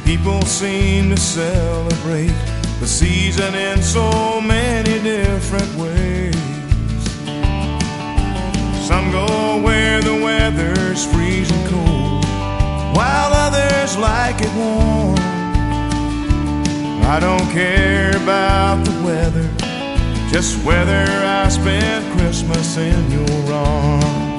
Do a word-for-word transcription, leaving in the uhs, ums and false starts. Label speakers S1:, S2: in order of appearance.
S1: People seem to celebrate the season in so many different ways. Some go where the weather's freezing cold, while others like it warm. I don't care about the weather, just whether I spend Christmas in your arms.